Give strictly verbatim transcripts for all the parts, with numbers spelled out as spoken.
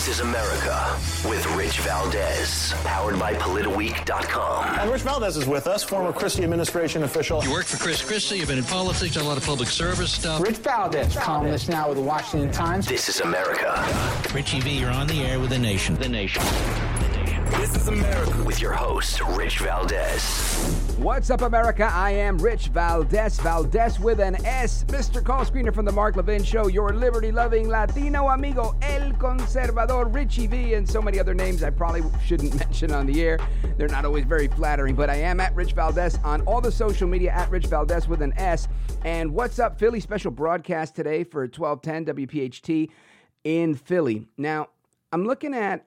This is America with Rich Valdez, powered by Politiweek dot com. And Rich Valdez is with us, former Christie administration official. You worked for Chris Christie, you've been in politics, done a lot of public service stuff. Rich Valdez, columnist now with the Washington Times. This is America. Richie V, you're on the air with the nation. The nation. This is America with your host, Rich Valdez. What's up, America? I am Rich Valdez, Valdez with an S, Mister Call Screener from the Mark Levin Show, your liberty-loving Latino amigo, El Conservador, Richie V, and so many other names I probably shouldn't mention on the air. They're not always very flattering, but I am at Rich Valdez on all the social media, at Rich Valdez with an S. And what's up, Philly? Special broadcast today for twelve ten W P H T in Philly. Now, I'm looking at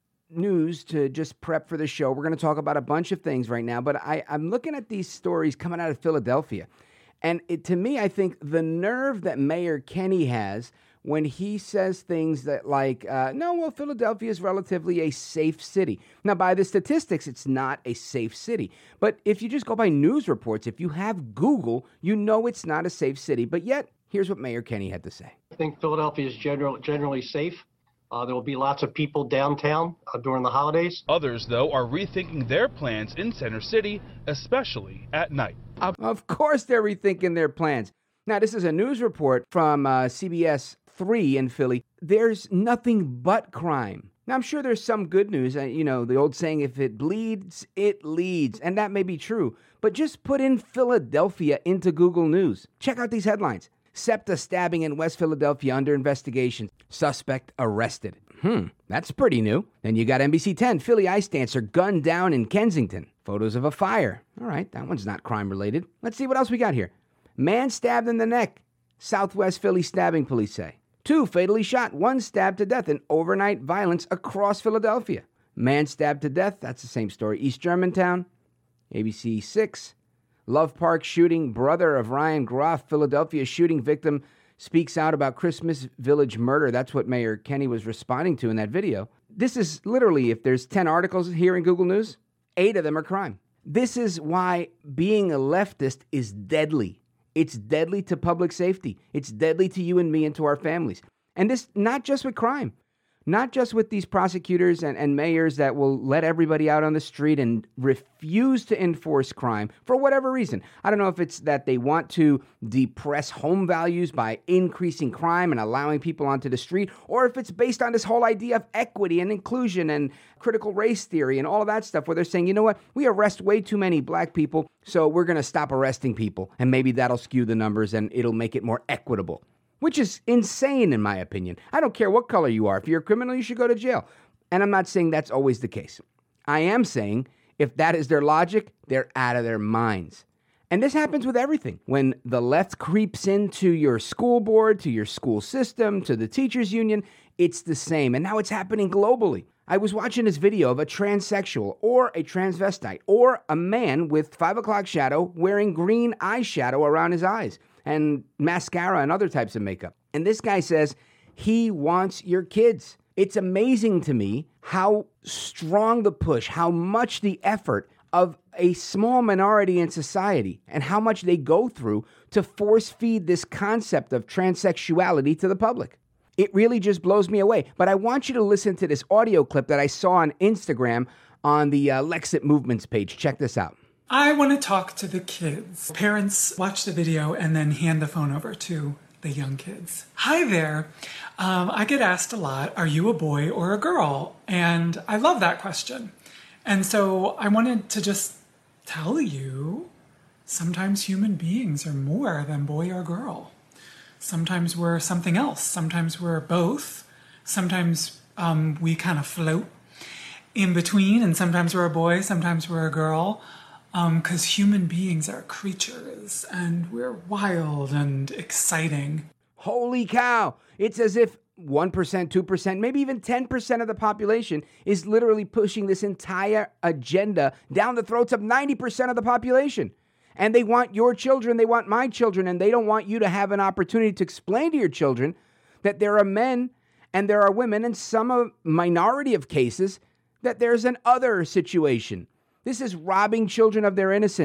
news to just prep for the show. We're going to talk about a bunch of things right now, but I, I'm looking at these stories coming out of Philadelphia. And it, to me, I think the nerve that Mayor Kenney has when he says things that like, uh, no, well, Philadelphia is relatively a safe city. Now, by the statistics, it's not a safe city. But if you just go by news reports, if you have Google, you know it's not a safe city. But yet, here's what Mayor Kenney had to say. I think Philadelphia is general, generally safe. Uh, there will be lots of people downtown uh, during the holidays. Others, though, are rethinking their plans in Center City, especially at night. Of course they're rethinking their plans. Now, this is a news report from uh, C B S three in Philly. There's nothing but crime. Now, I'm sure there's some good news. Uh, you know, the old saying, if it bleeds, it leads. And that may be true. But just put in Philadelphia into Google News. Check out these headlines. SEPTA stabbing in West Philadelphia under investigation. Suspect arrested. Hmm, that's pretty new. Then you got N B C ten, Philly ice dancer gunned down in Kensington. Photos of a fire. All right, that one's not crime related. Let's see what else we got here. Man stabbed in the neck. Southwest Philly stabbing, police say. Two fatally shot, one stabbed to death in overnight violence across Philadelphia. Man stabbed to death, that's the same story. East Germantown, A B C six. Love Park shooting, brother of Ryan Groff, Philadelphia shooting victim, speaks out about Christmas Village murder. That's what Mayor Kenney was responding to in that video. This is literally, if there's ten articles here in Google News, eight of them are crime. This is why being a leftist is deadly. It's deadly to public safety. It's deadly to you and me and to our families. And this, not just with crime. Not just with these prosecutors and, and mayors that will let everybody out on the street and refuse to enforce crime for whatever reason. I don't know if it's that they want to depress home values by increasing crime and allowing people onto the street, or if it's based on this whole idea of equity and inclusion and critical race theory and all of that stuff where they're saying, you know what, we arrest way too many black people, so we're going to stop arresting people, and maybe that'll skew the numbers and it'll make it more equitable. Which is insane, in my opinion. I don't care what color you are. If you're a criminal, you should go to jail. And I'm not saying that's always the case. I am saying if that is their logic, they're out of their minds. And this happens with everything. When the left creeps into your school board, to your school system, to the teachers union, it's the same. And now it's happening globally. I was watching this video of a transsexual or a transvestite or a man with five o'clock shadow wearing green eyeshadow around his eyes and mascara and other types of makeup. And this guy says he wants your kids. It's amazing to me how strong the push, how much the effort of a small minority in society and how much they go through to force feed this concept of transsexuality to the public. It really just blows me away. But I want you to listen to this audio clip that I saw on Instagram on the uh, Lexit Movements page. Check this out. I want to talk to the kids. Parents watch the video and then hand the phone over to the young kids. Hi there. Um, I get asked a lot, are you a boy or a girl? And I love that question. And so I wanted to just tell you, sometimes human beings are more than boy or girl. Sometimes we're something else. Sometimes we're both. Sometimes um, we kind of float in between, and sometimes we're a boy, sometimes we're a girl. Because um, human beings are creatures, and we're wild and exciting. Holy cow! It's as if one percent, two percent, maybe even ten percent of the population is literally pushing this entire agenda down the throats of ninety percent of the population. And they want your children, they want my children, and they don't want you to have an opportunity to explain to your children that there are men and there are women, and some a minority of cases, that there's an other situation. This is robbing children of their innocence.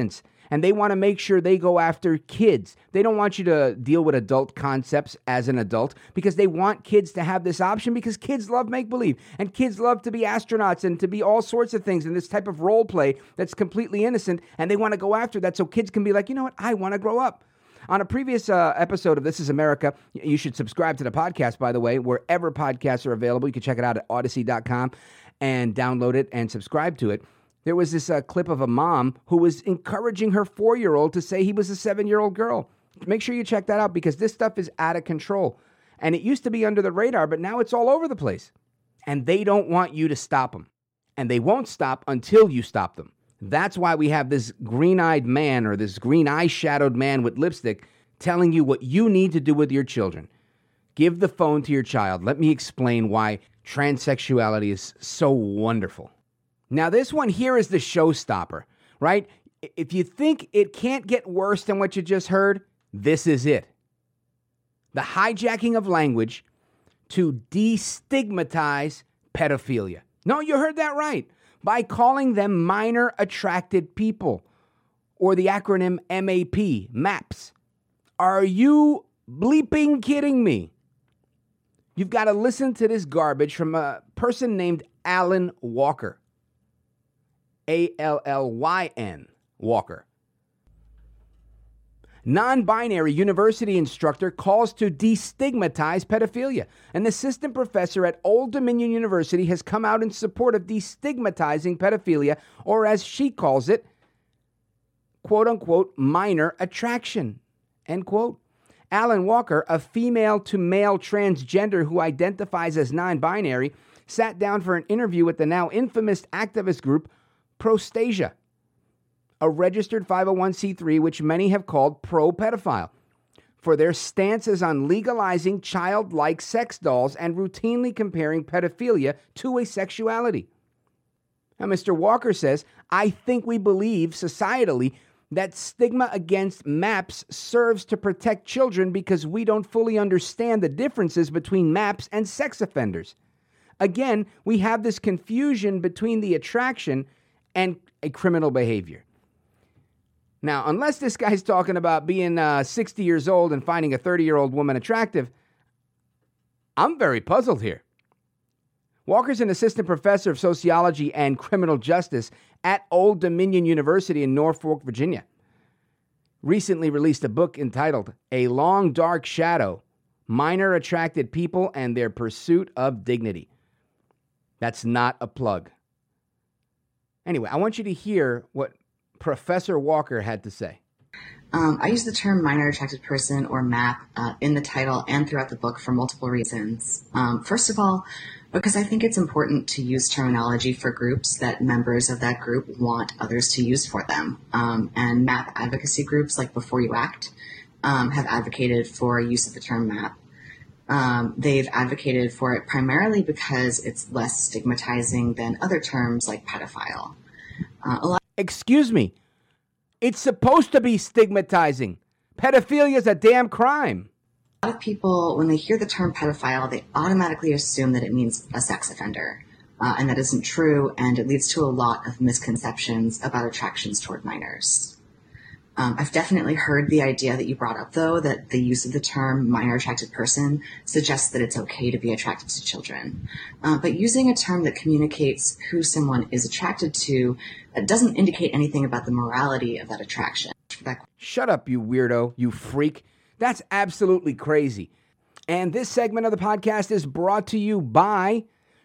And they want to make sure they go after kids. They don't want you to deal with adult concepts as an adult because they want kids to have this option because kids love make-believe and kids love to be astronauts and to be all sorts of things in this type of role play that's completely innocent, and they want to go after that so kids can be like, you know what, I want to grow up. On a previous uh, episode of This Is America, you should subscribe to the podcast, by the way, wherever podcasts are available. You can check it out at odyssey dot com and download it and subscribe to it. There was this uh, clip of a mom who was encouraging her four-year-old to say he was a seven-year-old girl. Make sure you check that out because this stuff is out of control. And it used to be under the radar, but now it's all over the place. And they don't want you to stop them. And they won't stop until you stop them. That's why we have this green-eyed man or this green eye-shadowed man with lipstick telling you what you need to do with your children. Give the phone to your child. Let me explain why transsexuality is so wonderful. Now, this one here is the showstopper, right? If you think it can't get worse than what you just heard, this is it. The hijacking of language to destigmatize pedophilia. No, you heard that right. By calling them minor attracted people, or the acronym M A P, MAPS. Are you bleeping kidding me? You've got to listen to this garbage from a person named Alan Walker. A L L Y N, Walker. Non-binary university instructor calls to destigmatize pedophilia. An assistant professor at Old Dominion University has come out in support of destigmatizing pedophilia, or as she calls it, quote-unquote, minor attraction, end quote. Alan Walker, a female-to-male transgender who identifies as non-binary, sat down for an interview with the now infamous activist group Prostasia, a registered five oh one c three which many have called pro-pedophile, for their stances on legalizing childlike sex dolls and routinely comparing pedophilia to asexuality. Now, Mister Walker says, I think we believe societally that stigma against MAPS serves to protect children because we don't fully understand the differences between MAPS and sex offenders. Again, we have this confusion between the attraction and a criminal behavior. Now, unless this guy's talking about being uh, sixty years old and finding a thirty-year-old woman attractive, I'm very puzzled here. Walker's an assistant professor of sociology and criminal justice at Old Dominion University in Norfolk, Virginia. Recently released a book entitled A Long Dark Shadow, Minor Attracted People and Their Pursuit of Dignity. That's not a plug. Anyway, I want you to hear what Professor Walker had to say. Um, I use the term minor attracted person, or MAP, uh, in the title and throughout the book for multiple reasons. Um, first of all, because I think it's important to use terminology for groups that members of that group want others to use for them. Um, and MAP advocacy groups like Before You Act um, have advocated for use of the term MAP. Um, they've advocated for it primarily because it's less stigmatizing than other terms like pedophile. Uh, a lot Excuse me. It's supposed to be stigmatizing. Pedophilia is a damn crime. A lot of people, when they hear the term pedophile, they automatically assume that it means a sex offender. Uh, and that isn't true, and it leads to a lot of misconceptions about attractions toward minors. Um, I've definitely heard the idea that you brought up, though, that the use of the term minor attracted person suggests that it's okay to be attracted to children. Uh, but using a term that communicates who someone is attracted to uh, doesn't indicate anything about the morality of that attraction. That- Shut up, you weirdo, you freak. That's absolutely crazy. And this segment of the podcast is brought to you by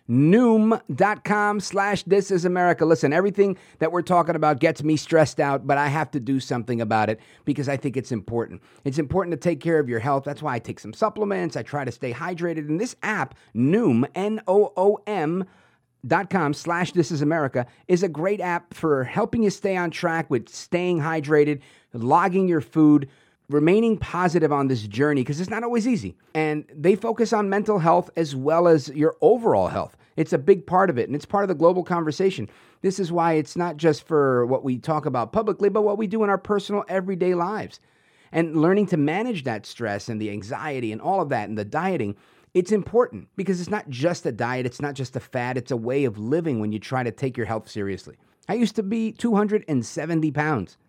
Noom.com slash This Is America. Listen, everything that we're talking about gets me stressed out, but I have to do something about it because I think it's important. It's important to take care of your health. That's why I take some supplements. I try to stay hydrated. And this app, Noom, N O O M, dot com slash This Is America, is a great app for helping you stay on track with staying hydrated, logging your food, remaining positive on this journey, because it's not always easy. And they focus on mental health as well as your overall health. It's a big part of it, and it's part of the global conversation. This is why it's not just for what we talk about publicly, but what we do in our personal everyday lives. And learning to manage that stress and the anxiety and all of that and the dieting, it's important because it's not just a diet. It's not just a fad. It's a way of living when you try to take your health seriously. I used to be two hundred seventy pounds.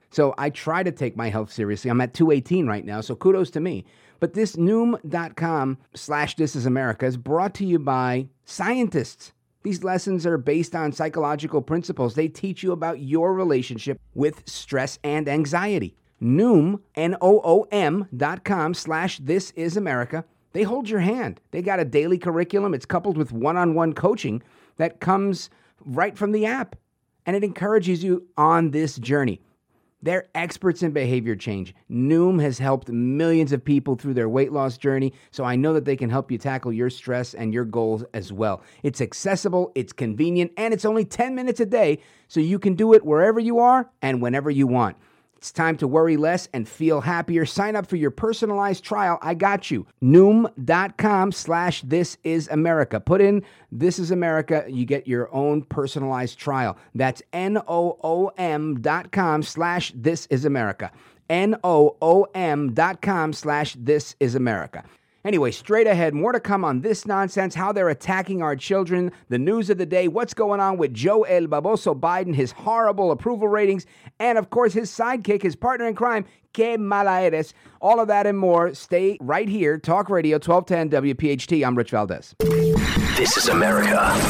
So I try to take my health seriously. I'm at two eighteen right now, so kudos to me. But this Noom.com slash This Is America is brought to you by scientists. These lessons are based on psychological principles. They teach you about your relationship with stress and anxiety. Noom, N O O M dot com slash This Is America. They hold your hand. They got a daily curriculum. It's coupled with one-on-one coaching that comes right from the app. And it encourages you on this journey. They're experts in behavior change. Noom has helped millions of people through their weight loss journey, so I know that they can help you tackle your stress and your goals as well. It's accessible, it's convenient, and it's only ten minutes a day, so you can do it wherever you are and whenever you want. It's time to worry less and feel happier. Sign up for your personalized trial. I got you. Noom.com slash This Is America. Put in This Is America. You get your own personalized trial. That's N-O-O-M dot com slash This Is America. N-O-O-M dot com slash This Is America. Anyway, straight ahead, more to come on this nonsense, how they're attacking our children, the news of the day, what's going on with Joe El Baboso Biden, his horrible approval ratings, and of course his sidekick, his partner in crime, Que Mala Eres. All of that and more. Stay right here. Talk Radio twelve ten W P H T. I'm Rich Valdez. This is America.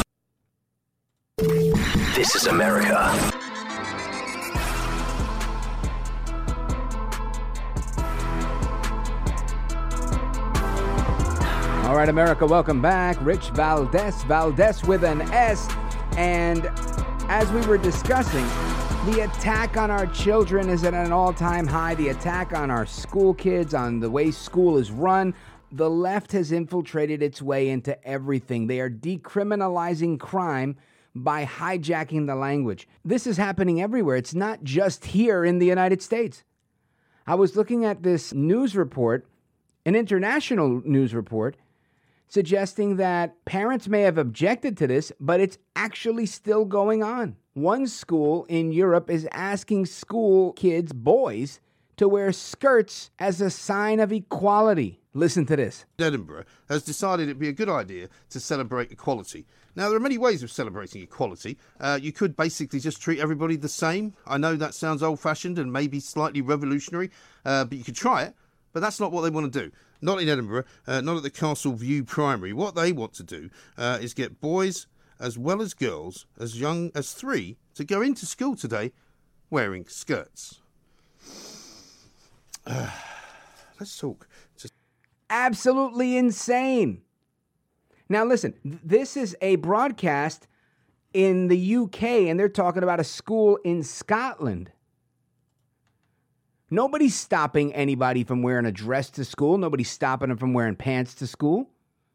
This is America. All right, America, welcome back. Rich Valdez, Valdez with an S. And as we were discussing, the attack on our children is at an all-time high. The attack on our school kids, on the way school is run. The left has infiltrated its way into everything. They are decriminalizing crime by hijacking the language. This is happening everywhere. It's not just here in the United States. I was looking at this news report, an international news report, suggesting that parents may have objected to this, but it's actually still going on. One school in Europe is asking school kids, boys, to wear skirts as a sign of equality. Listen to this. Edinburgh has decided it'd be a good idea to celebrate equality. Now, there are many ways of celebrating equality. Uh, you could basically just treat everybody the same. I know that sounds old-fashioned and maybe slightly revolutionary, uh, but you could try it. But that's not what they want to do. Not in Edinburgh, uh, not at the Castle View Primary. What they want to do uh, is get boys as well as girls as young as three to go into school today wearing skirts. Uh, let's talk. Just- Absolutely insane. Now listen, this is a broadcast in the U K, and they're talking about a school in Scotland. Nobody's stopping anybody from wearing a dress to school. Nobody's stopping them from wearing pants to school.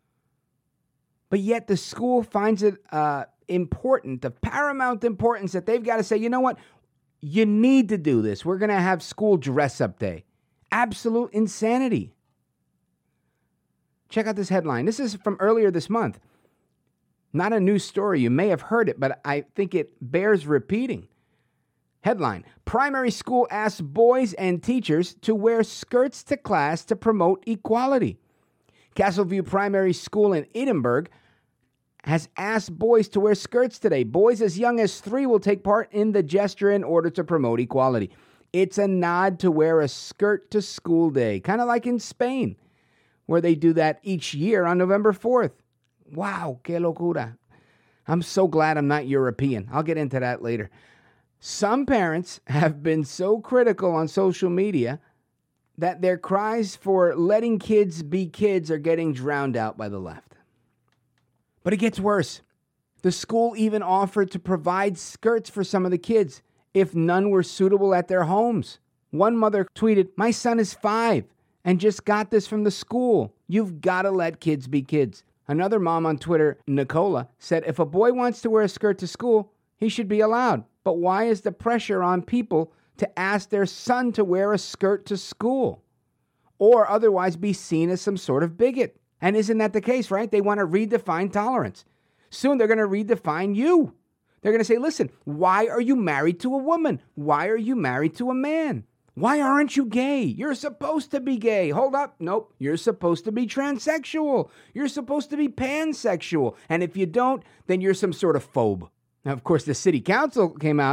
But yet the school finds it uh, important, of paramount importance, that they've got to say, you know what? You need to do this. We're going to have school dress-up day. Absolute insanity. Check out this headline. This is from earlier this month. Not a news story. You may have heard it, but I think it bears repeating. Headline, primary school asks boys and teachers to wear skirts to class to promote equality. Castleview Primary School in Edinburgh has asked boys to wear skirts today. Boys as young as three will take part in the gesture in order to promote equality. It's a nod to wear a skirt to school day, kind of like in Spain, where they do that each year on November fourth. Wow, que locura. I'm so glad I'm not European. I'll get into that later. Some parents have been so critical on social media that their cries for letting kids be kids are getting drowned out by the left. But it gets worse. The school even offered to provide skirts for some of the kids if none were suitable at their homes. One mother tweeted, "My son is five and just got this from the school. You've got to let kids be kids." Another mom on Twitter, Nicola, said if a boy wants to wear a skirt to school, he should be allowed. But why is the pressure on people to ask their son to wear a skirt to school or otherwise be seen as some sort of bigot? And isn't that the case, right? They want to redefine tolerance. Soon they're going to redefine you. They're going to say, listen, why are you married to a woman? Why are you married to a man? Why aren't you gay? You're supposed to be gay. Hold up. Nope. You're supposed to be transsexual. You're supposed to be pansexual. And if you don't, then you're some sort of phobe. Now, of course, the city council came out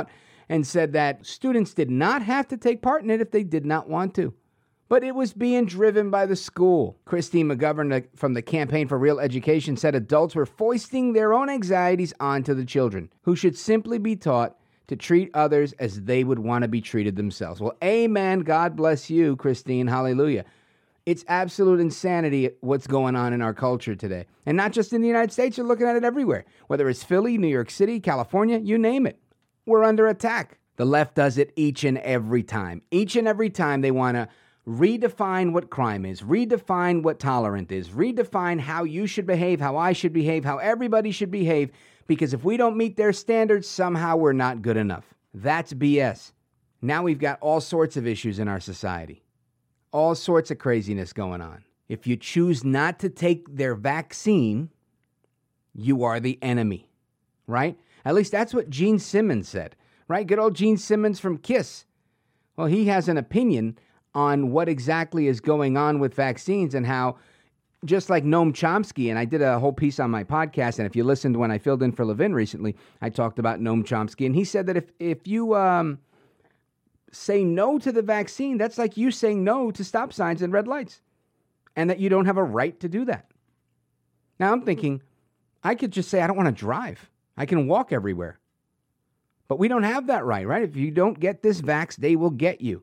and said that students did not have to take part in it if they did not want to. But it was being driven by the school. Christine McGovern from the Campaign for Real Education said adults were foisting their own anxieties onto the children, who should simply be taught to treat others as they would want to be treated themselves. Well, amen. God bless you, Christine. Hallelujah. It's absolute insanity what's going on in our culture today. And not just in the United States, you're looking at it everywhere. Whether it's Philly, New York City, California, you name it. We're under attack. The left does it each and every time. Each and every time they want to redefine what crime is, redefine what tolerant is, redefine how you should behave, how I should behave, how everybody should behave, because if we don't meet their standards, somehow we're not good enough. That's B S. Now we've got all sorts of issues in our society, all sorts of craziness going on. If you choose not to take their vaccine, you are the enemy, right? At least that's what Gene Simmons said, right? Good old Gene Simmons from KISS. Well, he has an opinion on what exactly is going on with vaccines and how, just like Noam Chomsky, and I did a whole piece on my podcast, and if you listened when I filled in for Levin recently, I talked about Noam Chomsky, and he said that if, if you um, say no to the vaccine, that's like you saying no to stop signs and red lights, and that you don't have a right to do that. Now I'm thinking, I could just say I don't want to drive. I can walk everywhere. But we don't have that right, right? If you don't get this vax, they will get you.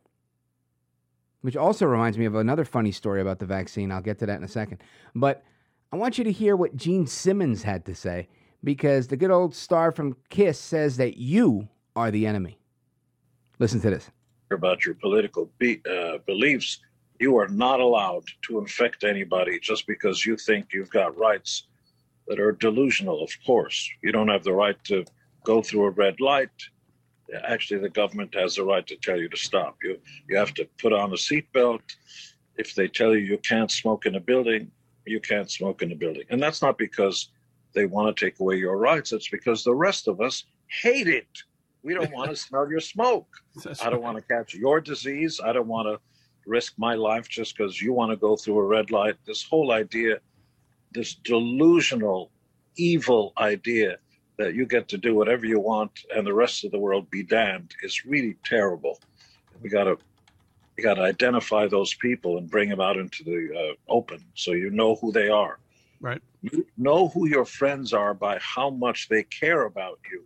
Which also reminds me of another funny story about the vaccine. I'll get to that in a second. But I want you to hear what Gene Simmons had to say, because the good old star from KISS says that you are the enemy. Listen to this. About your political be- uh, beliefs, you are not allowed to infect anybody just because you think you've got rights that are delusional, of course. You don't have the right to go through a red light. Actually, the government has the right to tell you to stop. You you have to put on a seatbelt. If they tell you you can't smoke in a building, you can't smoke in a building. And that's not because they want to take away your rights. It's because the rest of us hate it. We don't want to smell your smoke. That's I don't right. want to catch your disease. I don't want to risk my life just because you want to go through a red light. This whole idea, this delusional, evil idea that you get to do whatever you want and the rest of the world be damned is really terrible. We got to we got to identify those people and bring them out into the uh, open so you know who they are. Right. You know who your friends are by how much they care about you.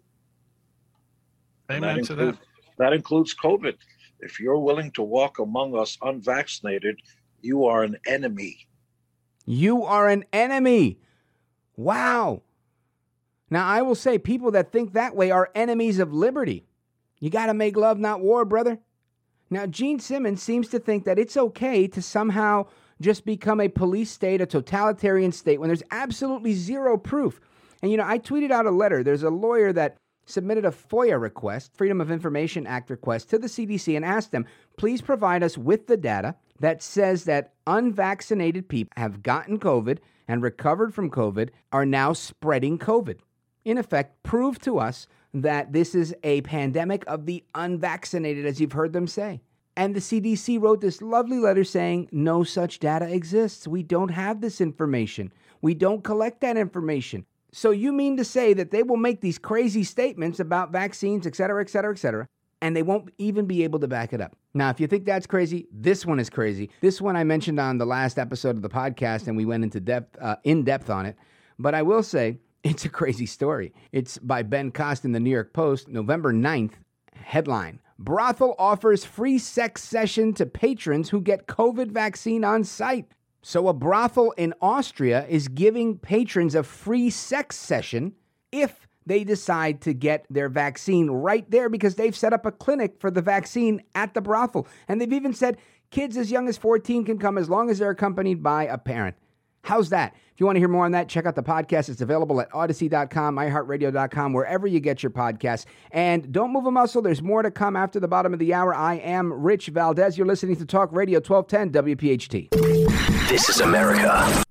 And Amen that to includes, that. that includes COVID. If you're willing to walk among us unvaccinated, you are an enemy. You are an enemy. Wow. Now, I will say people that think that way are enemies of liberty. You got to make love, not war, brother. Now, Gene Simmons seems to think that it's okay to somehow just become a police state, a totalitarian state, when there's absolutely zero proof. And, you know, I tweeted out a letter. There's a lawyer that submitted a FOIA request, Freedom of Information Act request, to the C D C and asked them, please provide us with the data that says that unvaccinated people have gotten COVID and recovered from COVID are now spreading COVID. In effect, prove to us that this is a pandemic of the unvaccinated, as you've heard them say. And the C D C wrote this lovely letter saying no such data exists. We don't have this information. We don't collect that information. So you mean to say that they will make these crazy statements about vaccines, et cetera, et cetera, et cetera, and they won't even be able to back it up? Now, if you think that's crazy, this one is crazy. This one I mentioned on the last episode of the podcast, and we went into depth, uh, in depth on it. But I will say, it's a crazy story. It's by Ben Cost in the New York Post, November ninth. Headline: Brothel offers free sex session to patrons who get COVID vaccine on site. So a brothel in Austria is giving patrons a free sex session if they decide to get their vaccine right there, because they've set up a clinic for the vaccine at the brothel. And they've even said kids as young as fourteen can come as long as they're accompanied by a parent. How's that? If you want to hear more on that, check out the podcast. It's available at odyssey dot com, i heart radio dot com, wherever you get your podcasts. And don't move a muscle. There's more to come after the bottom of the hour. I am Rich Valdez. You're listening to Talk Radio twelve ten W P H T. This is America.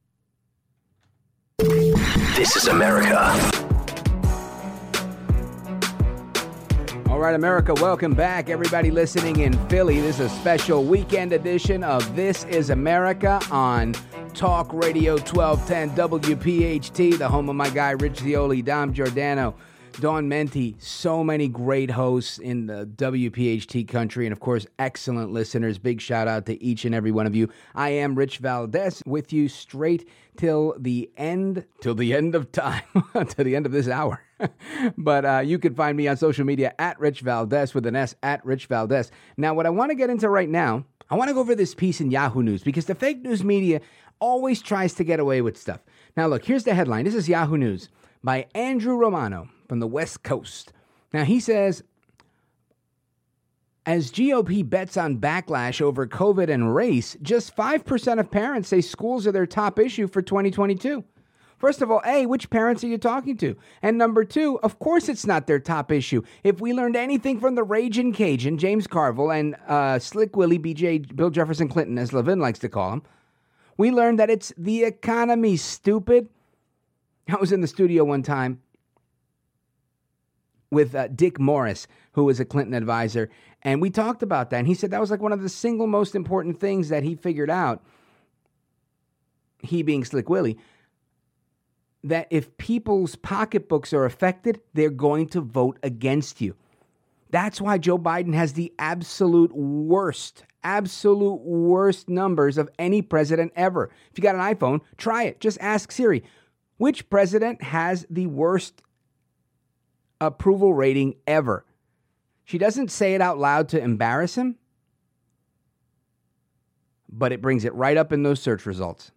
This is America. All right, America, welcome back. Everybody listening in Philly, this is a special weekend edition of This is America on Talk Radio twelve ten W P H T, the home of my guy, Rich Zioli, Dom Giordano. Dawn Menti, so many great hosts in the W P H T country, and of course, excellent listeners. Big shout out to each and every one of you. I am Rich Valdez with you straight till the end, till the end of time, to the end of this hour. But uh, you can find me on social media at Rich Valdez with an S, at Rich Valdez. Now, what I want to get into right now, I want to go over this piece in Yahoo News because the fake news media always tries to get away with stuff. Now, look, here's the headline. This is Yahoo News by Andrew Romano from the West Coast. Now, he says, as G O P bets on backlash over COVID and race, just five percent of parents say schools are their top issue for twenty twenty-two. First of all, A, which parents are you talking to? And number two, of course it's not their top issue. If we learned anything from the Ragin' Cajun, James Carville, and uh, Slick Willie, B J, Bill Jefferson Clinton, as Levin likes to call him, we learned that it's the economy, stupid. I was in the studio one time with uh, Dick Morris, who was a Clinton advisor, and we talked about that. And he said that was like one of the single most important things that he figured out, he being Slick Willie, that if people's pocketbooks are affected, they're going to vote against you. That's why Joe Biden has the absolute worst, absolute worst numbers of any president ever. If you got an iPhone, try it. Just ask Siri, which president has the worst approval rating ever? She doesn't say it out loud to embarrass him, but it brings it right up in those search results.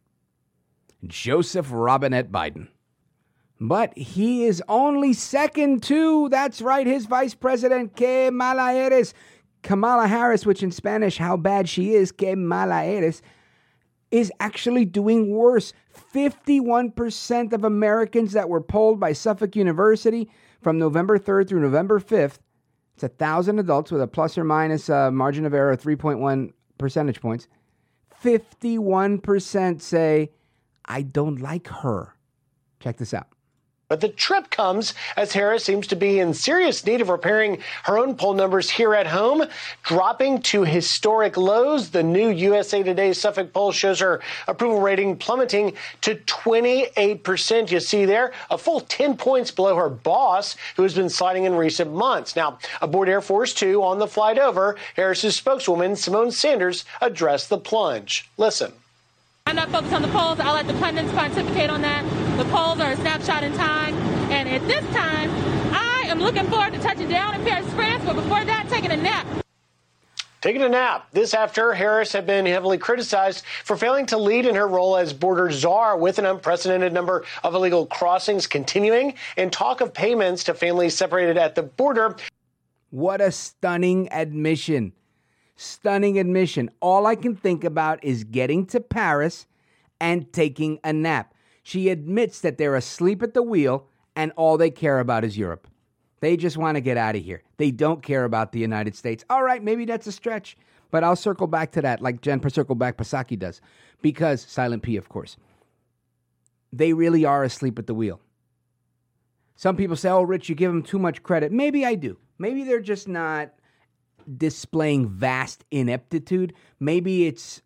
Joseph Robinette Biden. But he is only second to, that's right, his vice president, que mala eres, Kamala Harris, which in Spanish, how bad she is, que mala eres, is actually doing worse. fifty-one percent of Americans that were polled by Suffolk University from November third through November fifth, it's one thousand adults with a plus or minus uh, margin of error of three point one percentage points, fifty-one percent say, I don't like her. Check this out. But the trip comes as Harris seems to be in serious need of repairing her own poll numbers here at home, dropping to historic lows. The new U S A Today Suffolk poll shows her approval rating plummeting to twenty-eight percent. You see there, a full ten points below her boss, who has been sliding in recent months. Now, aboard Air Force Two on the flight over, Harris's spokeswoman, Simone Sanders, addressed the plunge. Listen. I'm not focused on the polls. I'll let the pundits pontificate on that. The polls are a snapshot in time. And at this time, I am looking forward to touching down in Paris, France, but before that, taking a nap. Taking a nap. This after Harris had been heavily criticized for failing to lead in her role as border czar, with an unprecedented number of illegal crossings continuing and talk of payments to families separated at the border. What a stunning admission. Stunning admission. All I can think about is getting to Paris and taking a nap. She admits that they're asleep at the wheel and all they care about is Europe. They just want to get out of here. They don't care about the United States. All right, maybe that's a stretch, but I'll circle back to that like Jen Circle Back Psaki does, because Silent P, of course. They really are asleep at the wheel. Some people say, oh, Rich, you give them too much credit. Maybe I do. Maybe they're just not displaying vast ineptitude. Maybe it's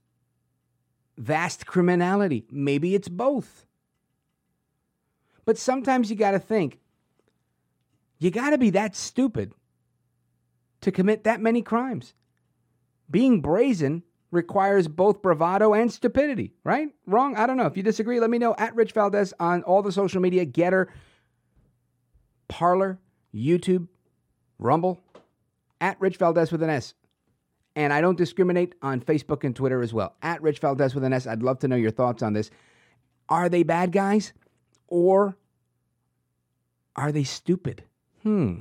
vast criminality. Maybe it's both. But sometimes you got to think, you got to be that stupid to commit that many crimes. Being brazen requires both bravado and stupidity, right? Wrong? I don't know. If you disagree, let me know at Rich Valdez on all the social media, Getter, Parler, YouTube, Rumble, at Rich Valdez with an S. And I don't discriminate on Facebook and Twitter as well. At Rich Valdez with an S. I'd love to know your thoughts on this. Are they bad guys or are they stupid? Hmm.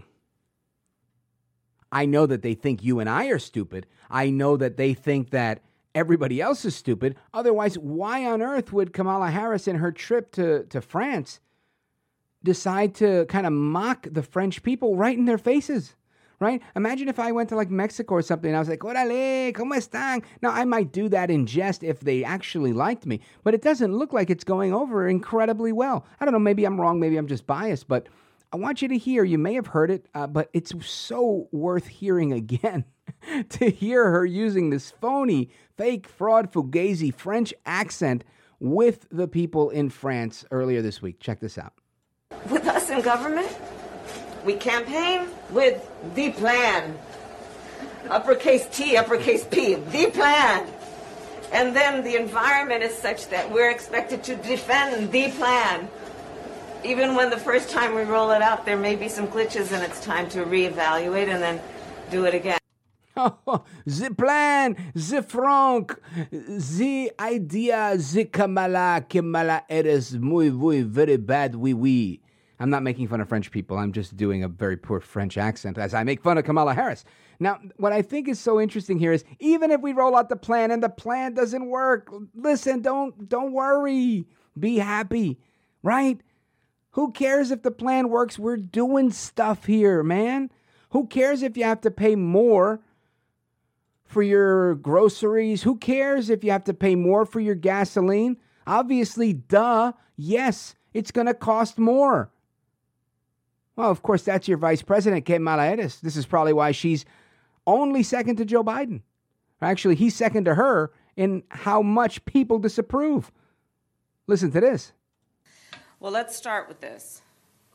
I know that they think you and I are stupid. I know that they think that everybody else is stupid. Otherwise, why on earth would Kamala Harris in her trip to, to France decide to kind of mock the French people right in their faces? Right? Imagine if I went to like Mexico or something and I was like, órale, ¿cómo están? Now, I might do that in jest if they actually liked me, but it doesn't look like it's going over incredibly well. I don't know, maybe I'm wrong, maybe I'm just biased, but I want you to hear, you may have heard it, uh, but it's so worth hearing again to hear her using this phony, fake, fraud, fugazi French accent with the people in France earlier this week. Check this out. With us in government, We campaign with the plan. Uppercase T, uppercase P, the plan. And then the environment is such that we're expected to defend the plan. Even when the first time we roll it out, there may be some glitches and it's time to reevaluate and then do it again. Oh, the plan, the Frank, the idea, the Kamala, Kamala Harris, muy, muy, very bad, oui, oui. I'm not making fun of French people. I'm just doing a very poor French accent as I make fun of Kamala Harris. Now, what I think is so interesting here is even if we roll out the plan and the plan doesn't work, listen, don't don't worry. Be happy, right? Who cares if the plan works? We're doing stuff here, man. Who cares if you have to pay more for your groceries? Who cares if you have to pay more for your gasoline? Obviously, duh, yes, it's going to cost more. Well, of course, that's your vice president, Kamala Harris. This is probably why she's only second to Joe Biden. Actually, he's second to her in how much people disapprove. Listen to this. Well, let's start with this.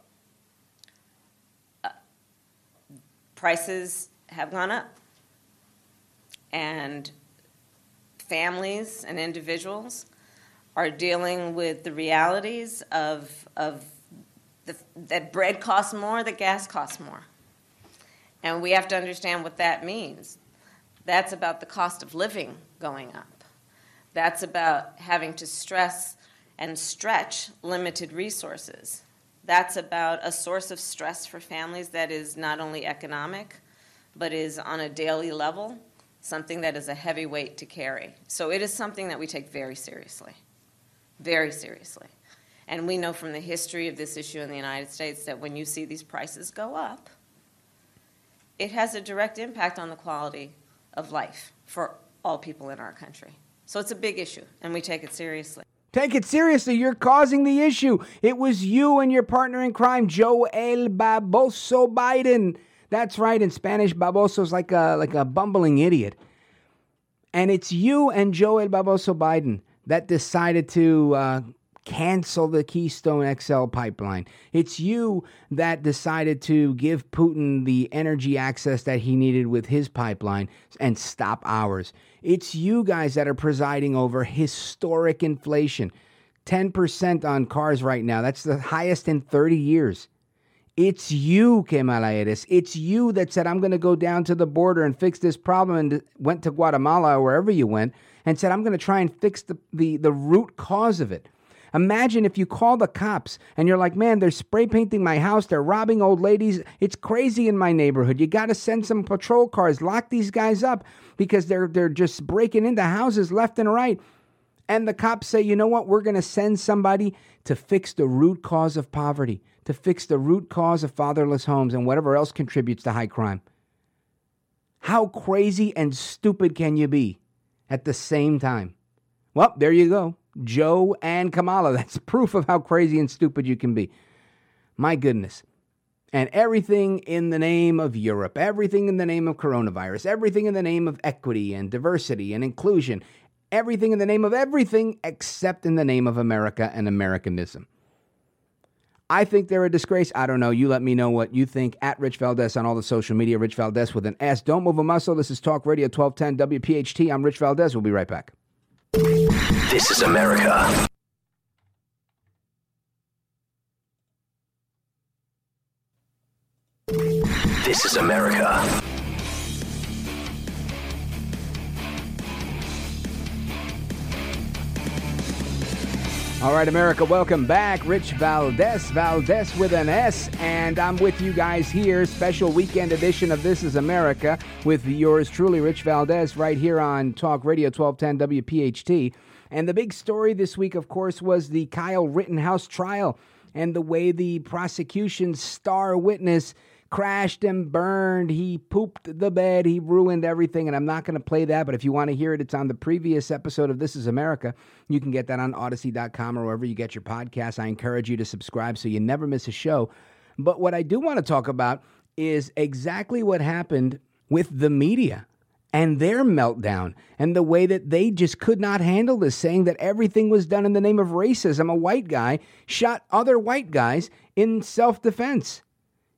Uh, prices have gone up. And families and individuals are dealing with the realities of, of the, that bread costs more, that gas costs more. And we have to understand what that means. That's about the cost of living going up. That's about having to stress and stretch limited resources. That's about a source of stress for families that is not only economic, but is on a daily level, something that is a heavy weight to carry. So it is something that we take very seriously, very seriously. And we know from the history of this issue in the United States that when you see these prices go up, it has a direct impact on the quality of life for all people in our country. So it's a big issue, and we take it seriously. Take it seriously. You're causing the issue. It was you and your partner in crime, Joel Baboso Biden. That's right. In Spanish, baboso is like a, like a bumbling idiot. And it's you and Joel Baboso Biden that decided to uh, cancel the Keystone X L pipeline. It's you that decided to give Putin the energy access that he needed with his pipeline and stop ours. It's you guys that are presiding over historic inflation. ten percent on cars right now. That's the highest in thirty years. It's you, Kamala Harris. It's you that said, I'm going to go down to the border and fix this problem, and went to Guatemala or wherever you went and said, I'm going to try and fix the, the, the root cause of it. Imagine if you call the cops and you're like, man, they're spray painting my house. They're robbing old ladies. It's crazy in my neighborhood. You got to send some patrol cars, lock these guys up because they're they're just breaking into houses left and right. And the cops say, you know what? We're going to send somebody to fix the root cause of poverty, to fix the root cause of fatherless homes and whatever else contributes to high crime. How crazy and stupid can you be at the same time? Well, there you go. Joe and Kamala. That's proof of how crazy and stupid you can be. My goodness. And everything in the name of Europe, everything in the name of coronavirus, everything in the name of equity and diversity and inclusion, everything in the name of everything except in the name of America and Americanism. I think they're a disgrace. I don't know. You let me know what you think at Rich Valdez on all the social media. Rich Valdez with an S. Don't move a muscle. This is Talk Radio twelve ten W P H T. I'm Rich Valdez. We'll be right back. This is America. This is America. All right, America, welcome back. Rich Valdez, Valdez with an S, and I'm with you guys here. Special weekend edition of This is America with yours truly, Rich Valdez, right here on Talk Radio twelve ten W P H T. And the big story this week, of course, was the Kyle Rittenhouse trial and the way the prosecution's star witness crashed and burned. He pooped the bed. He ruined everything. And I'm not going to play that, but if you want to hear it, it's on the previous episode of This is America. You can get that on Odyssey dot com or wherever you get your podcasts. I encourage you to subscribe so you never miss a show. But what I do want to talk about is exactly what happened with the media and their meltdown and the way that they just could not handle this, saying that everything was done in the name of racism. A white guy shot other white guys in self-defense.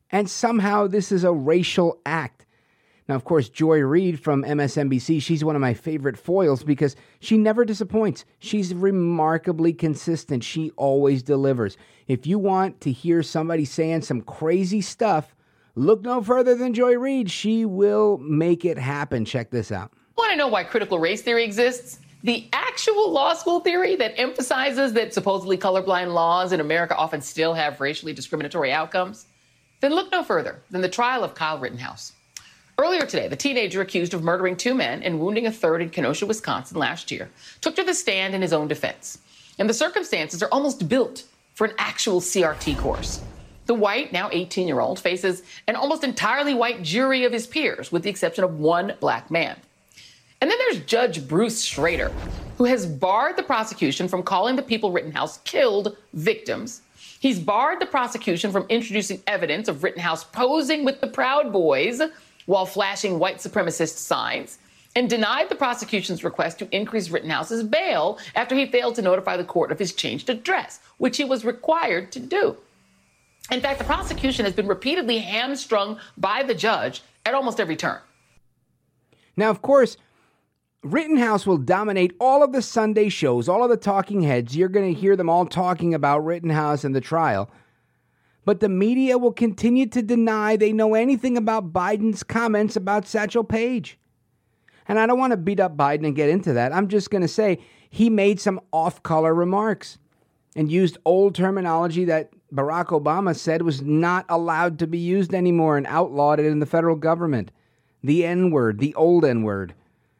And somehow this is a racial act. Now, of course, Joy Reid from M S N B C, she's one of my favorite foils because she never disappoints. She's remarkably consistent. She always delivers. If you want to hear somebody saying some crazy stuff, look no further than Joy Reid. She will make it happen. Check this out. Want to know why critical race theory exists? The actual law school theory that emphasizes that supposedly colorblind laws in America often still have racially discriminatory outcomes? Then look no further than the trial of Kyle Rittenhouse. Earlier today, the teenager accused of murdering two men and wounding a third in Kenosha, Wisconsin last year, took to the stand in his own defense. And the circumstances are almost built for an actual C R T course. The white, now eighteen-year-old, faces an almost entirely white jury of his peers, with the exception of one black man. And then there's Judge Bruce Schrader, who has barred the prosecution from calling the people Rittenhouse killed victims. He's barred the prosecution from introducing evidence of Rittenhouse posing with the Proud Boys while flashing white supremacist signs, and denied the prosecution's request to increase Rittenhouse's bail after he failed to notify the court of his changed address, which he was required to do. In fact, the prosecution has been repeatedly hamstrung by the judge at almost every turn. Now, of course, Rittenhouse will dominate all of the Sunday shows, all of the talking heads. You're going to hear them all talking about Rittenhouse and the trial. But the media will continue to deny they know anything about Biden's comments about Satchel Paige. And I don't want to beat up Biden and get into that. I'm just going to say he made some off-color remarks and used old terminology that Barack Obama said was not allowed to be used anymore and outlawed it in the federal government. The N-word, the old N-word.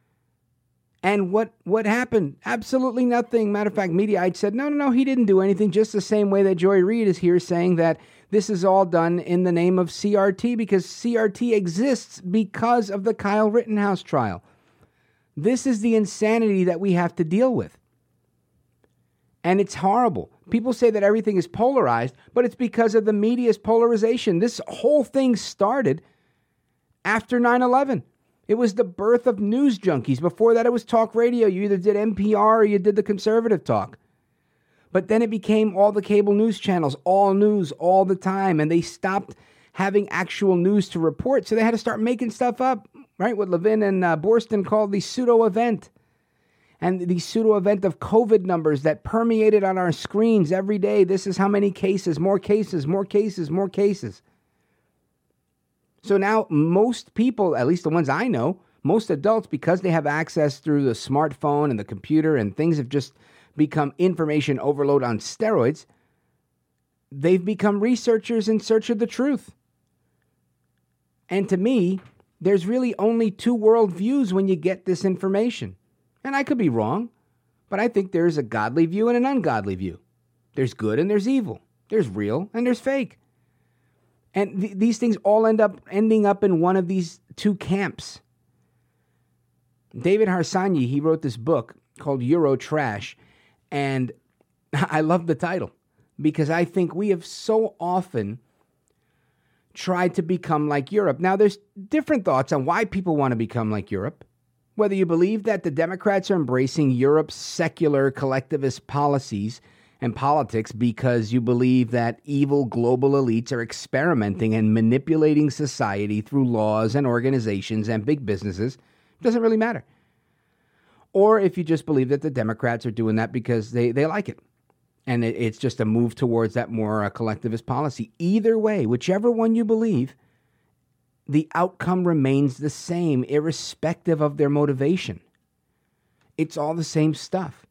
And what, what happened? Absolutely nothing. Matter of fact, Mediaite said, no, no, no, he didn't do anything, just the same way that Joy Reid is here saying that this is all done in the name of C R T because C R T exists because of the Kyle Rittenhouse trial. This is the insanity that we have to deal with. And it's horrible. People say that everything is polarized, but it's because of the media's polarization. This whole thing started after nine eleven. It was the birth of news junkies. Before that, it was talk radio. You either did N P R or you did the conservative talk. But then it became all the cable news channels, all news, all the time. And they stopped having actual news to report. So they had to start making stuff up, right? What Levin and uh, Borston called the pseudo-event. And the pseudo-event of COVID numbers that permeated on our screens every day. This is how many cases, more cases, more cases, more cases. So now most people, at least the ones I know, most adults, because they have access through the smartphone and the computer and things have just become information overload on steroids, they've become researchers in search of the truth. And to me, there's really only two worldviews when you get this information. And I could be wrong, but I think there's a godly view and an ungodly view. There's good and there's evil. There's real and there's fake. And th- these things all end up ending up in one of these two camps. David Harsanyi, he wrote this book called Euro Trash, and I love the title because I think we have so often tried to become like Europe. Now, there's different thoughts on why people want to become like Europe. Whether you believe that the Democrats are embracing Europe's secular collectivist policies and politics because you believe that evil global elites are experimenting and manipulating society through laws and organizations and big businesses, doesn't really matter. Or if you just believe that the Democrats are doing that because they, they like it. And it, it's just a move towards that more uh, collectivist policy. Either way, whichever one you believe, the outcome remains the same, irrespective of their motivation. It's all the same stuff.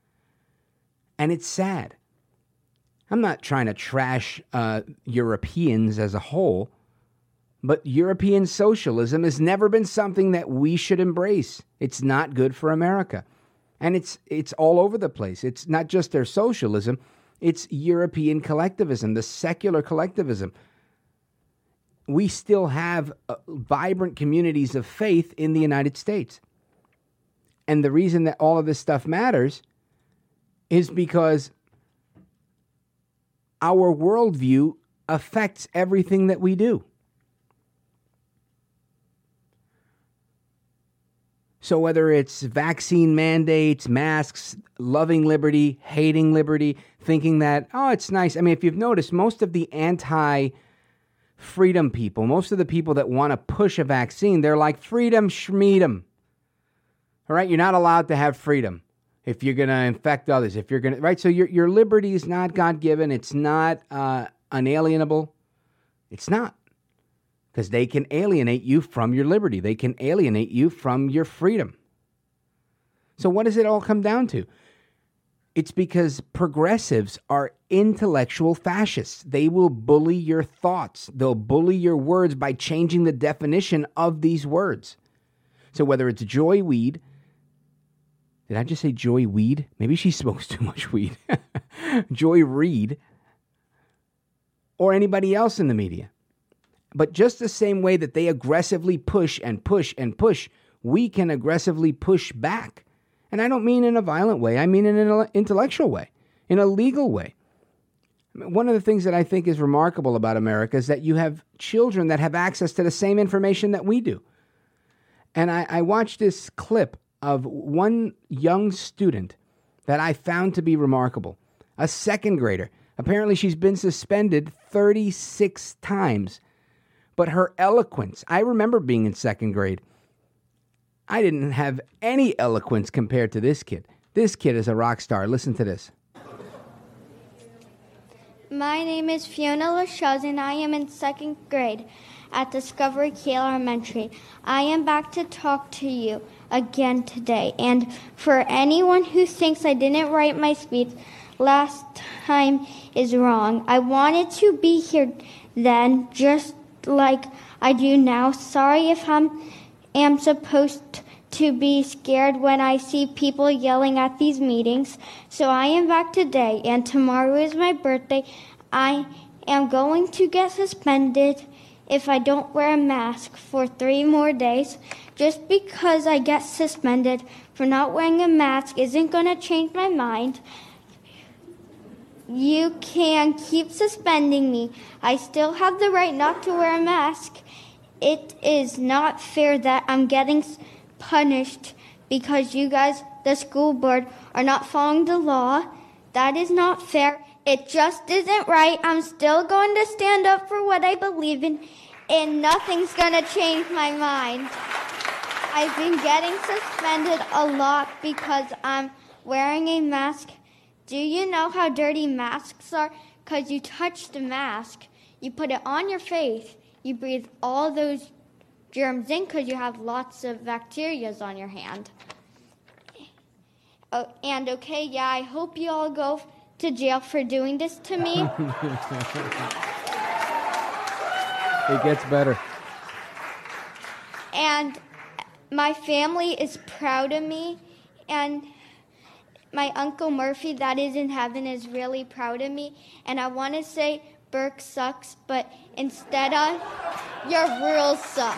And it's sad. I'm not trying to trash uh, Europeans as a whole, but European socialism has never been something that we should embrace. It's not good for America. And it's it's all over the place. It's not just their socialism. It's European collectivism, the secular collectivism. We still have uh, vibrant communities of faith in the United States. And the reason that all of this stuff matters is because our worldview affects everything that we do. So whether it's vaccine mandates, masks, loving liberty, hating liberty, thinking that, oh, it's nice. I mean, if you've noticed, most of the anti freedom people, most of the people that want to push a vaccine, they're like, freedom, schmeedom. All right, you're not allowed to have freedom if you're going to infect others, if you're going to, right? So your your liberty is not God-given. It's not uh, unalienable. It's not. Because they can alienate you from your liberty. They can alienate you from your freedom. So what does it all come down to? It's because progressives are intellectual fascists. They will bully your thoughts. They'll bully your words by changing the definition of these words. So whether it's Joy Weed, did I just say Joy Weed? Maybe she smokes too much weed. Joy Reid, or anybody else in the media. But just the same way that they aggressively push and push and push, we can aggressively push back. And I don't mean in a violent way. I mean in an intellectual way, in a legal way. One of the things that I think is remarkable about America is that you have children that have access to the same information that we do. And I, I watched this clip of one young student that I found to be remarkable, a second grader. Apparently she's been suspended thirty-six times. But her eloquence, I remember being in second grade. I didn't have any eloquence compared to this kid. This kid is a rock star. Listen to this. My name is Fiona Lachuz, and I am in second grade at Discovery Kale Elementary. I am back to talk to you again today. And for anyone who thinks I didn't write my speech last time is wrong. I wanted to be here then, just like I do now. Sorry if I am supposed to be scared when I see people yelling at these meetings. So I am back today, and tomorrow is my birthday. I am going to get suspended if I don't wear a mask for three more days. Just because I get suspended for not wearing a mask isn't going to change my mind. You can keep suspending me. I still have the right not to wear a mask. It is not fair that I'm getting punished because you guys, the school board, are not following the law. That is not fair. It just isn't right. I'm still going to stand up for what I believe in, and nothing's going to change my mind. I've been getting suspended a lot because I'm wearing a mask. Do you know how dirty masks are? Because you touch the mask, you put it on your face, you breathe all those germs in because you have lots of bacteria on your hand. Oh, and okay, yeah, I hope you all go to jail for doing this to me. It gets better. And my family is proud of me, and my Uncle Murphy, that is in heaven, is really proud of me. And I want to say Burke sucks, but instead of, your rules suck.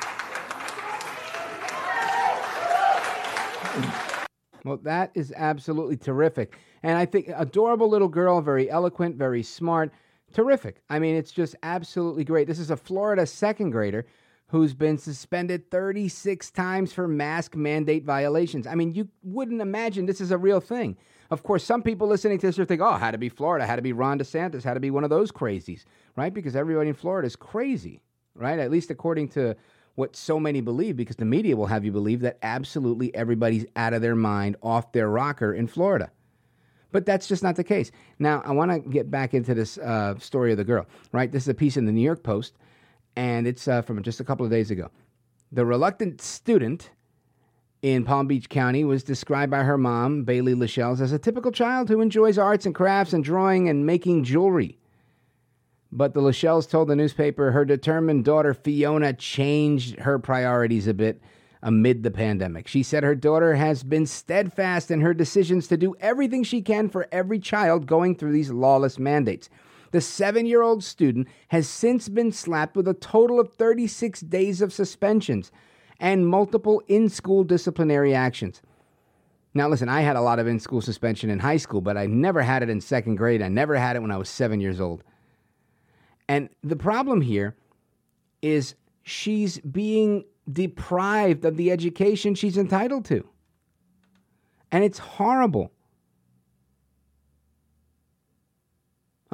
Well, that is absolutely terrific. And I think adorable little girl, very eloquent, very smart, terrific. I mean, it's just absolutely great. This is a Florida second grader who's been suspended thirty-six times for mask mandate violations. I mean, you wouldn't imagine this is a real thing. Of course, some people listening to this are thinking, oh, had to be Florida, had to be Ron DeSantis, had to be one of those crazies, right? Because everybody in Florida is crazy, right? At least according to what so many believe, because the media will have you believe that absolutely everybody's out of their mind, off their rocker in Florida. But that's just not the case. Now, I want to get back into this uh, story of the girl, right? This is a piece in the New York Post, and it's uh, from just a couple of days ago. The reluctant student in Palm Beach County was described by her mom, Bailey Lachuz, as a typical child who enjoys arts and crafts and drawing and making jewelry. But the Lachuz told the newspaper her determined daughter, Fiona, changed her priorities a bit amid the pandemic. She said her daughter has been steadfast in her decisions to do everything she can for every child going through these lawless mandates. The seven-year-old student has since been slapped with a total of thirty-six days of suspensions and multiple in-school disciplinary actions. Now, listen, I had a lot of in-school suspension in high school, but I never had it in second grade. I never had it when I was seven years old. And the problem here is she's being deprived of the education she's entitled to. And it's horrible.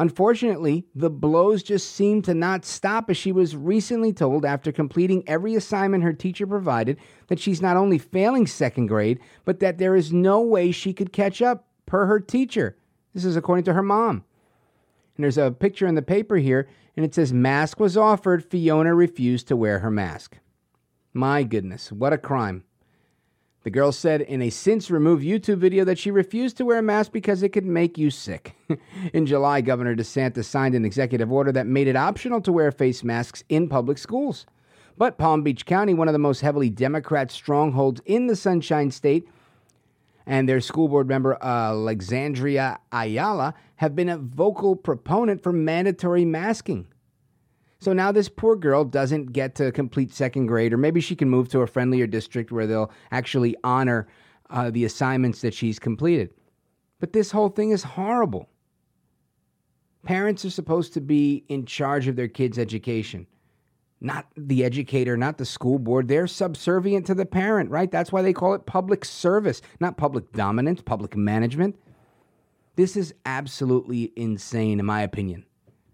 Unfortunately, the blows just seemed to not stop, as she was recently told after completing every assignment her teacher provided that she's not only failing second grade, but that there is no way she could catch up per her teacher. This is according to her mom. And there's a picture in the paper here, and it says, mask was offered, Fiona refused to wear her mask. My goodness, what a crime. The girl said in a since-removed YouTube video that she refused to wear a mask because it could make you sick. In July, Governor DeSantis signed an executive order that made it optional to wear face masks in public schools. But Palm Beach County, one of the most heavily Democrat strongholds in the Sunshine State, and their school board member, uh, Alexandria Ayala, have been a vocal proponent for mandatory masking. So now this poor girl doesn't get to complete second grade, or maybe she can move to a friendlier district where they'll actually honor uh, the assignments that she's completed. But this whole thing is horrible. Parents are supposed to be in charge of their kids' education, not the educator, not the school board. They're subservient to the parent, right? That's why they call it public service, not public dominance, public management. This is absolutely insane, in my opinion.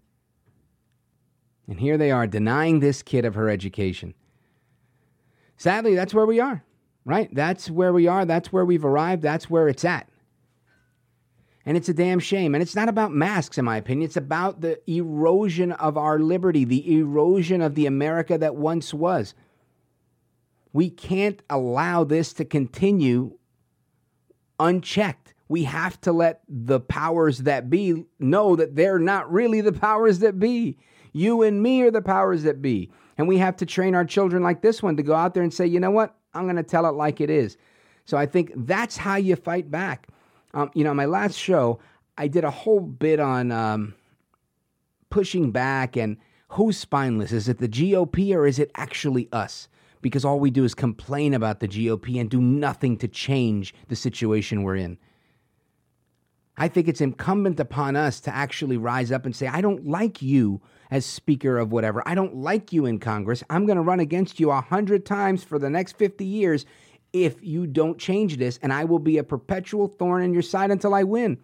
And here they are denying this kid of her education. Sadly, that's where we are, right? That's where we are. That's where we've arrived. That's where it's at. And it's a damn shame. And it's not about masks, in my opinion. It's about the erosion of our liberty, the erosion of the America that once was. We can't allow this to continue unchecked. We have to let the powers that be know that they're not really the powers that be. You and me are the powers that be. And we have to train our children like this one to go out there and say, you know what? I'm going to tell it like it is. So I think that's how you fight back. Um, you know, my last show, I did a whole bit on um, pushing back and who's spineless. Is it the G O P or is it actually us? Because all we do is complain about the G O P and do nothing to change the situation we're in. I think it's incumbent upon us to actually rise up and say, I don't like you as Speaker of whatever. I don't like you in Congress. I'm going to run against you a hundred times for the next fifty years if you don't change this, and I will be a perpetual thorn in your side until I win.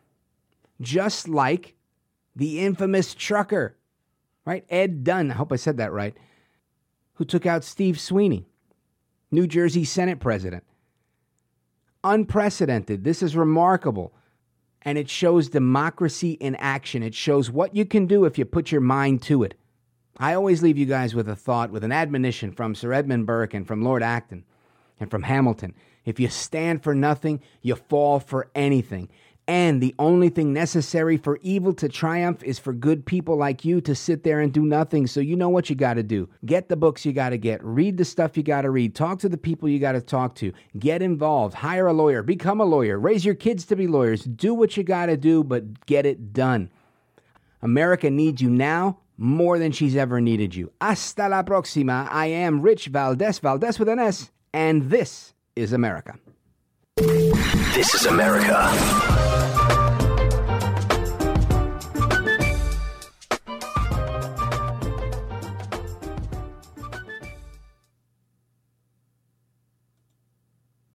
Just like the infamous trucker, right? Ed Dunn, I hope I said that right, who took out Steve Sweeney, New Jersey Senate president. Unprecedented. This is remarkable. And it shows democracy in action. It shows what you can do if you put your mind to it. I always leave you guys with a thought, with an admonition from Sir Edmund Burke and from Lord Acton and from Hamilton. If you stand for nothing, you fall for anything. And the only thing necessary for evil to triumph is for good people like you to sit there and do nothing. So you know what you got to do. Get the books you got to get. Read the stuff you got to read. Talk to the people you got to talk to. Get involved. Hire a lawyer. Become a lawyer. Raise your kids to be lawyers. Do what you got to do, but get it done. America needs you now more than she's ever needed you. Hasta la próxima. I am Rich Valdez, Valdez with an S, and this is America. This is America.